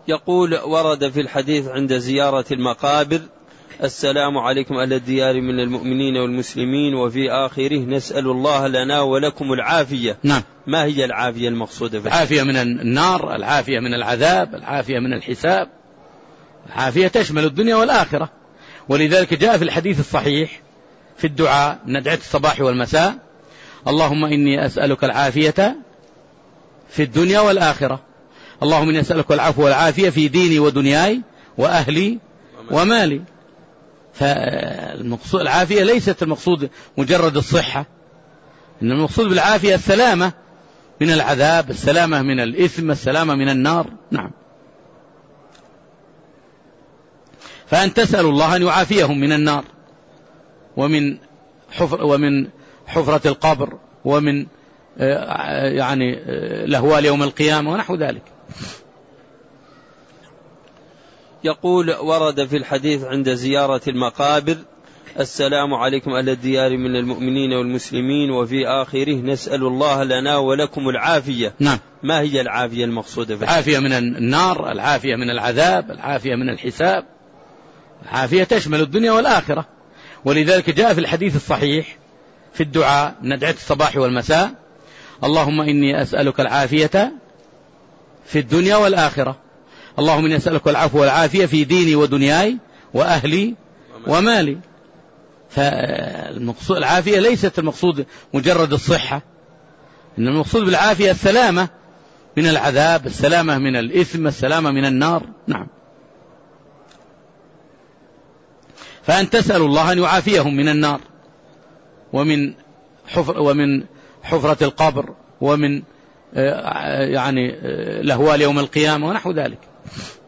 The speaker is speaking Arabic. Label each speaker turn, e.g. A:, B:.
A: يقول: ورد في الحديث عند زيارة المقابر: السلام عليكم أهل الديار من المؤمنين والمسلمين، وفي آخره: نسأل الله لنا ولكم العافية.
B: نعم.
A: ما هي العافية المقصودة؟
B: العافية من النار، العافية من العذاب، العافية من الحساب. العافية تشمل الدنيا والآخرة، ولذلك جاء في الحديث الصحيح في الدعاء من أدعية الصباح والمساء: اللهم إني أسألك العافية في الدنيا والآخرة، اللهم إني أسألك العفو والعافية في ديني ودنياي وأهلي ومالي. فالمقصود العافية ليست المقصود مجرد الصحة، إن المقصود بالعافية السلامة من العذاب، السلامة من الإثم، السلامة من النار. نعم. فأن تسأل الله أن يعافيهم من النار ومن حفرة القبر ومن الأهوال يوم القيامة ونحو ذلك.
A: يقول: ورد في الحديث عند زيارة المقابر: السلام عليكم أهل الديار من المؤمنين والمسلمين، وفي آخره: نسأل الله لنا ولكم العافية.
B: نعم.
A: ما هي العافية المقصودة؟
B: العافية من النار، العافية من العذاب، العافية من الحساب. العافية تشمل الدنيا والآخرة، ولذلك جاء في الحديث الصحيح في الدعاء من أدعية الصباح والمساء: اللهم إني أسألك العافية في الدنيا والآخرة، اللهم إني أسألك العفو والعافية في ديني ودنياي وأهلي ومالي. فالمقصود العافية ليست المقصود مجرد الصحة، إن المقصود بالعافية السلامة من العذاب، السلامة من الإثم، السلامة من النار. نعم. فأن تسأل الله أن يعافيهم من النار ومن حفرة القبر ومن الأهوال يوم القيامة ونحو ذلك.